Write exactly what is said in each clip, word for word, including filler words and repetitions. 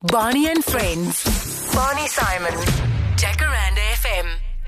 Barney and Friends. Barney Simon. Jacaranda F M.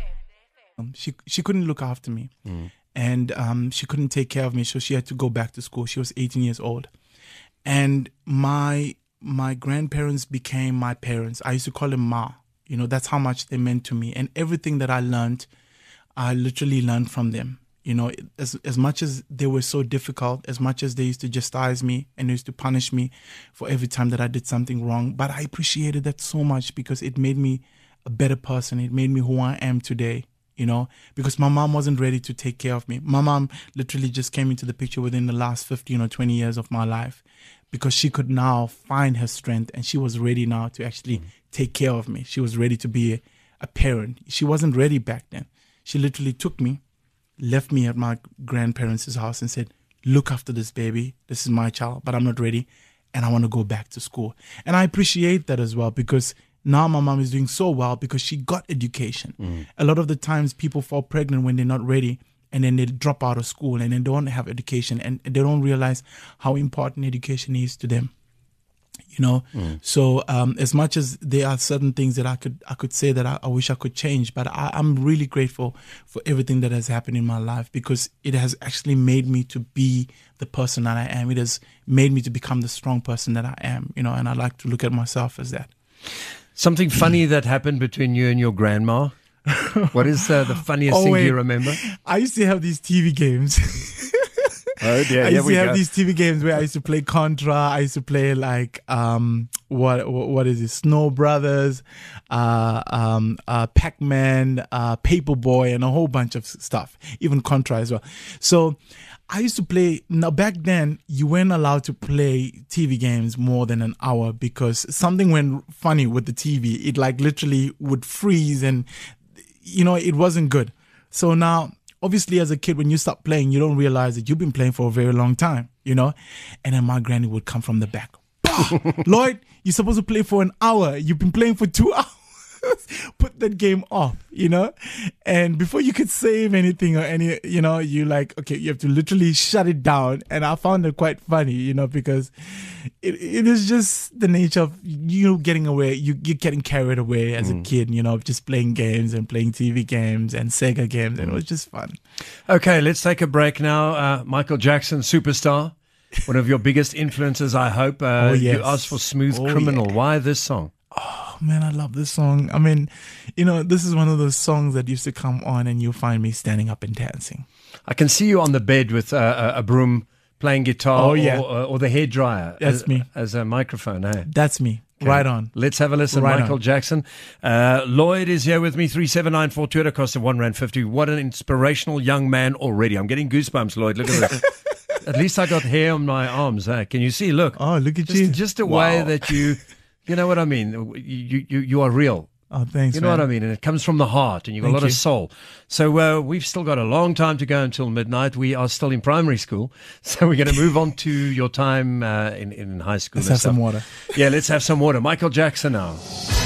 Um, she she couldn't look after me, Mm. and um, she couldn't take care of me, so she had to go back to school. She was eighteen years old, and my my grandparents became my parents. I used to call them Ma. You know, that's how much they meant to me, and everything that I learned, I literally learned from them. You know, as as much as they were so difficult, as much as they used to chastise me and used to punish me for every time that I did something wrong, but I appreciated that so much because it made me a better person. It made me who I am today, you know, because my mom wasn't ready to take care of me. My mom literally just came into the picture within the last fifteen or twenty years of my life because she could now find her strength and she was ready now to actually mm. take care of me. She was ready to be a, a parent. She wasn't ready back then. She literally took me, left me at my grandparents' house and said, look after this baby. This is my child, but I'm not ready and I want to go back to school. And I appreciate that as well because now my mom is doing so well because she got education. Mm. A lot of the times people fall pregnant when they're not ready and then they drop out of school and they don't have education and they don't realize how important education is to them. You know, mm. so um, as much as there are certain things that I could I could say that I, I wish I could change, but I, I'm really grateful for everything that has happened in my life because it has actually made me to be the person that I am. It has made me to become the strong person that I am, you know, and I like to look at myself as that. Something funny that happened between you and your grandma? What is uh, the funniest oh, thing wait. you remember? I used to have these T V games. Oh dear, I used to have go. these T V games where I used to play Contra. I used to play like um what what is it? Snow Brothers, uh, um, uh, Pac-Man, uh, Paperboy, and a whole bunch of stuff. Even Contra as well. So I used to play. Now back then, you weren't allowed to play T V games more than an hour because something went funny with the T V. It like literally would freeze, and you know it wasn't good. So now. Obviously, as a kid, when you start playing, you don't realize that you've been playing for a very long time, you know? And then my granny would come from the back. Lloyd, you're supposed to play for an hour. You've been playing for two hours. Put that game off, you know? And before you could save anything or any, you know, you like, okay, you have to literally shut it down. And I found it quite funny, you know, because it, it is just the nature of you getting away, you, you're getting carried away as mm. a kid, you know, just playing games and playing T V games and Sega games. And it was just fun. Okay, let's take a break now. Uh, Michael Jackson, superstar, one of your biggest influences, I hope. Uh, oh, yes. You asked for Smooth oh, Criminal. Yeah. Why this song? Oh, man, I love this song. I mean, you know, this is one of those songs that used to come on and you'll find me standing up and dancing. I can see you on the bed with uh, a broom playing guitar oh, yeah. or, or the hairdryer. That's as, me. As a microphone, eh? That's me. Okay. Right on. Let's have a listen. Right Michael on. Jackson. Uh, Lloyd is here with me. three seven nine four two at a cost of one rand fifty. What an inspirational young man already. I'm getting goosebumps, Lloyd. Look at this. At least I got hair on my arms. Eh? Can you see? Look. Oh, look at just, you. Just the wow. way that you, you know what I mean? You, you, you are real. Oh, thanks, You know man. what I mean? And it comes from the heart and you've got Thank a lot you. of soul. So uh, we've still got a long time to go until midnight. We are still in primary school. So we're going to move on to your time uh, in, in high school. Let's and have stuff. some water. Yeah, let's have some water. Michael Jackson now.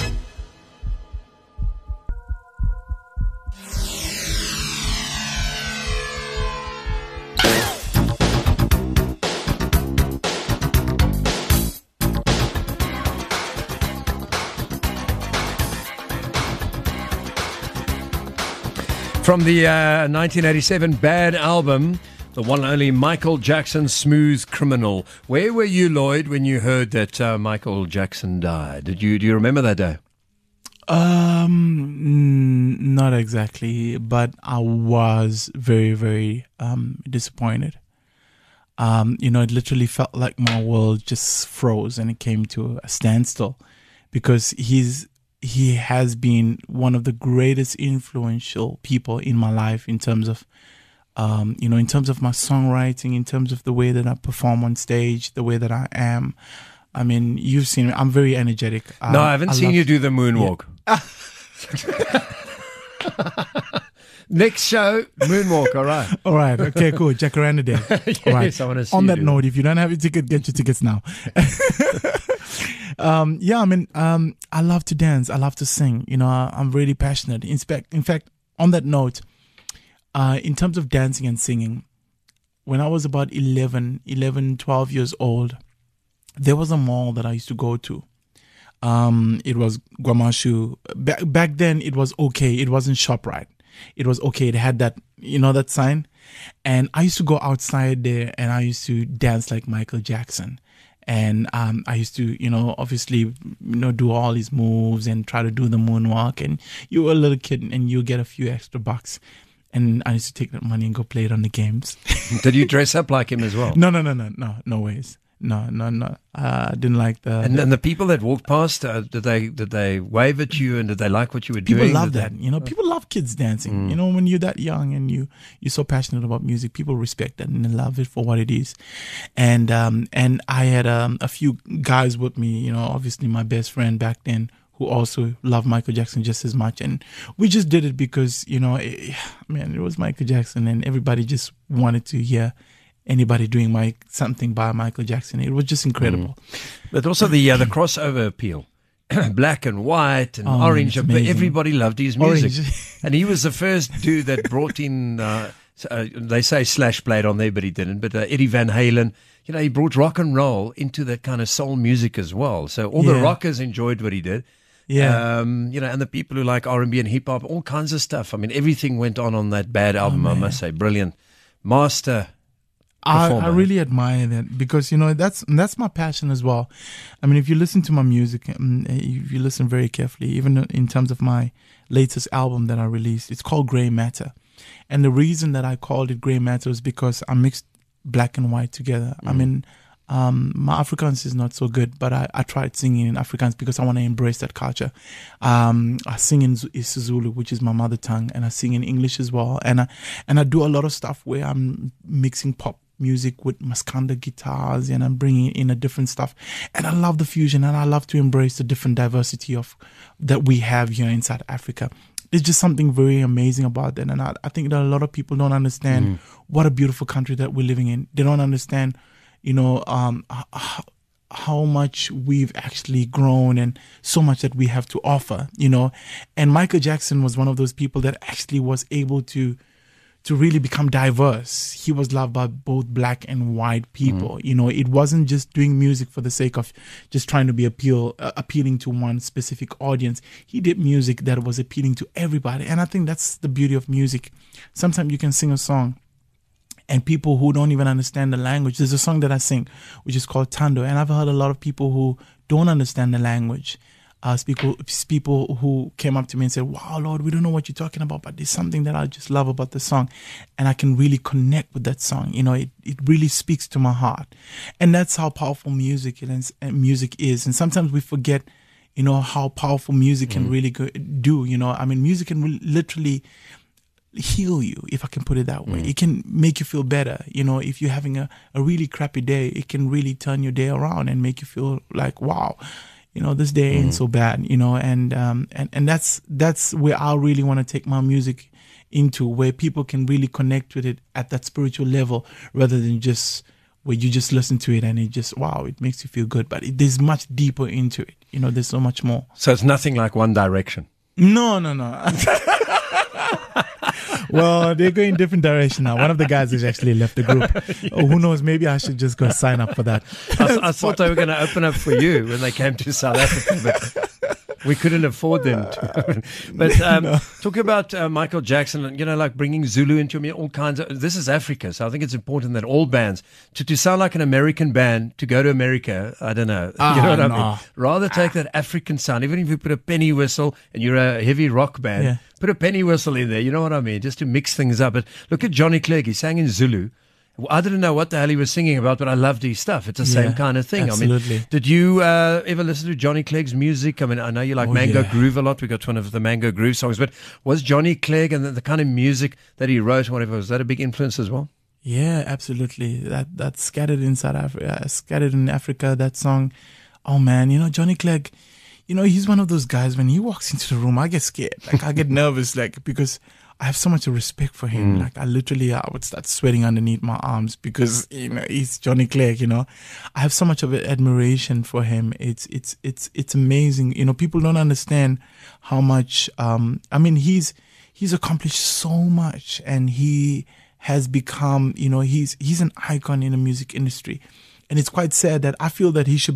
From the uh, nineteen eighty-seven Bad album, the one and only Michael Jackson, Smooth Criminal. Where were you, Lloyd, when you heard that uh, Michael Jackson died? Did you do you remember that day? Um, mm, not exactly, but I was very, very um disappointed. Um, you know, it literally felt like my world just froze and it came to a standstill because he's. He has been one of the greatest influential people in my life in terms of, um, you know, in terms of my songwriting, in terms of the way that I perform on stage, the way that I am. I mean, you've seen me. I'm very energetic. No, I haven't I seen you do the moonwalk. Yeah. Next show, moonwalk, all right. All right, okay, cool. Jacaranda Day. Yes, all right. I want to see On you that do note, that. if you don't have your ticket, get your tickets now. um, yeah, I mean, um, I love to dance. I love to sing. You know, I, I'm really passionate. In fact, in fact, on that note, uh, in terms of dancing and singing, when I was about eleven, eleven, twelve years old, there was a mall that I used to go to. Um, it was Guamashu. Back back then, it was okay. It wasn't ShopRite. It was okay. It had that, you know, that sign. And I used to go outside there and I used to dance like Michael Jackson. And um, I used to, you know, obviously, you know, do all these moves and try to do the moonwalk. And you were a little kid and you get a few extra bucks. And I used to take that money and go play it on the games. Did you dress up like him as well? No, no, no, no, no, no ways. No, no, no. Uh, I didn't like the. And, the, and the people that walked past, uh, did they did they wave at you and did they like what you were people doing? love Did that. they- You know, people love kids dancing. Mm. You know, when you're that young and you you're so passionate about music, people respect that and they love it for what it is. And um and I had um a few guys with me. You know, obviously my best friend back then, who also loved Michael Jackson just as much. And we just did it because, you know, it, man, it was Michael Jackson and everybody just wanted to hear anybody doing my something by Michael Jackson. It was just incredible. Mm. But also the uh, the crossover appeal. Black and white and Oh, orange. it's But amazing. everybody loved his music. Orange. And he was the first dude that brought in, uh, uh, they say Slash played on there, but he didn't. But uh, Eddie Van Halen, you know, he brought rock and roll into that kind of soul music as well. So all the Yeah. rockers enjoyed what he did. Yeah. Um, you know, and the people who like R and B and hip hop, all kinds of stuff. I mean, everything went on on that Bad album, I must say. Brilliant. Master. I, I performer. really admire that because, you know, that's that's my passion as well. I mean, if you listen to my music, um, if you listen very carefully, even in terms of my latest album that I released, it's called Grey Matter. And the reason that I called it Grey Matter is because I mixed black and white together. I mean, um, my Afrikaans is not so good, but I, I tried singing in Afrikaans because I want to embrace that culture. Um, I sing in Z- isiZulu, which is my mother tongue, and I sing in English as well. And I, and I do a lot of stuff where I'm mixing pop music with Maskanda guitars and I'm bringing in a different stuff. And I love the fusion and I love to embrace the different diversity of that we have here in South Africa. There's just something very amazing about that. And I, I think that a lot of people don't understand mm. what a beautiful country that we're living in. They don't understand, you know, um, how, how much we've actually grown and so much that we have to offer, you know. And Michael Jackson was one of those people that actually was able to to really become diverse. He was loved by both black and white people. Mm. You know, it wasn't just doing music for the sake of just trying to be appeal, uh, appealing to one specific audience. He did music that was appealing to everybody. And I think that's the beauty of music. Sometimes you can sing a song and people who don't even understand the language. There's a song that I sing, which is called Tando. And I've heard a lot of people who don't understand the language. Uh, people, people who came up to me and said, wow, Lord, we don't know what you're talking about, but there's something that I just love about the song. And I can really connect with that song. You know, it, it really speaks to my heart. And that's how powerful music is, and music is. And sometimes we forget, you know, how powerful music can mm. really go, do. You know, I mean, music can re- literally heal you, if I can put it that way. Mm. It can make you feel better. You know, if you're having a, a really crappy day, it can really turn your day around and make you feel like, wow, you know, this day ain't mm. so bad, you know, and um and, and that's that's where I really want to take my music into, where people can really connect with it at that spiritual level rather than just where you just listen to it and it just, wow, it makes you feel good. But it, there's much deeper into it. You know, there's so much more. So it's nothing like One Direction. No, no, no. Well, they're going different direction now. One of the guys has actually left the group. Oh, who knows? Maybe I should just go sign up for that. I, I thought they were going to open up for you when they came to South Africa, but we couldn't afford them to. But um, no. talking about uh, Michael Jackson, you know, like bringing Zulu into me, all kinds of. This is Africa, so I think it's important that all bands to, to sound like an American band to go to America. I don't know, ah, you know what no. I mean. Rather take that African sound, even if you put a penny whistle and you're a heavy rock band. Yeah. Put a penny whistle in there, you know what I mean, just to mix things up. But look at Johnny Clegg, he sang in Zulu. I didn't know what the hell he was singing about, but I loved his stuff. It's the yeah, same kind of thing. Absolutely. I mean, did you uh, ever listen to Johnny Clegg's music? I mean, I know you like oh, Mango yeah. Groove a lot. We got one of the Mango Groove songs. But was Johnny Clegg and the, the kind of music that he wrote, whatever, was that a big influence as well? Yeah, absolutely. That that's scattered in South Africa, scattered in Africa. That song, oh man, you know Johnny Clegg. You know, he's one of those guys, when he walks into the room, I get scared. Like, I get nervous, like, because I have so much respect for him. Mm. Like, I literally, I would start sweating underneath my arms because, you know, he's Johnny Clegg, you know. I have so much of admiration for him. It's, it's, it's, it's amazing. You know, people don't understand how much, um, I mean, he's, he's accomplished so much and he has become, you know, he's, he's an icon in the music industry. And it's quite sad that I feel that he should be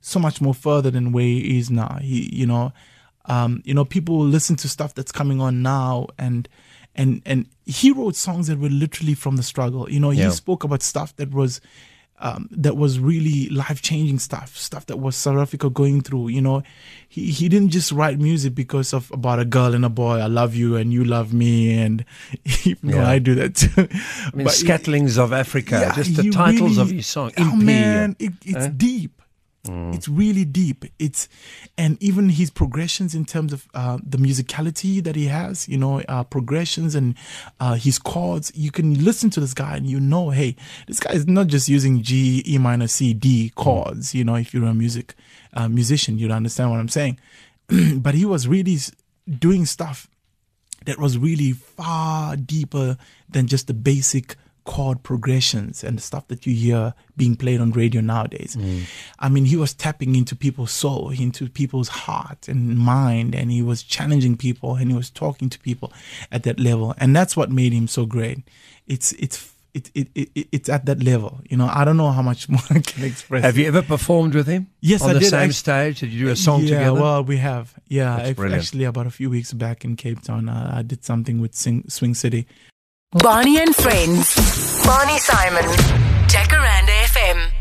so much more further than where he is now. He, you know, um, you know, people listen to stuff that's coming on now, and and and he wrote songs that were literally from the struggle. You know, he Yeah. spoke about stuff that was. Um, that was really life-changing stuff, stuff that was South Africa going through. You know, he he didn't just write music because of about a girl and a boy. I love you and you love me, and even though Yeah. I do that too. I mean, But Scatterlings of Africa, yeah, just the he titles of really- his song. Oh Impie. man, it, it's Eh? deep. It's really deep. It's and even his progressions in terms of uh, the musicality that he has, you know, uh, progressions and uh, his chords. You can listen to this guy and you know, hey, this guy is not just using G, E minor, C, D chords. You know, if you're a music uh, musician, you'd understand what I'm saying. But he was really s- doing stuff that was really far deeper than just the basic chord progressions and the stuff that you hear being played on radio nowadays. I mean, he was tapping into people's soul, into people's heart and mind, and he was challenging people and he was talking to people at that level. And that's what made him so great. It's, it's, it, it, it, it's at that level. You know, I don't know how much more I can express. Have you ever performed with him? Yes, on I the did. same Act- stage? Did you do a song yeah, together? well, we have. Yeah, That's I- brilliant. actually about a few weeks back in Cape Town, uh, I did something with Sing, Swing City. Barney and Friends. Barney Simon. Jacaranda F M.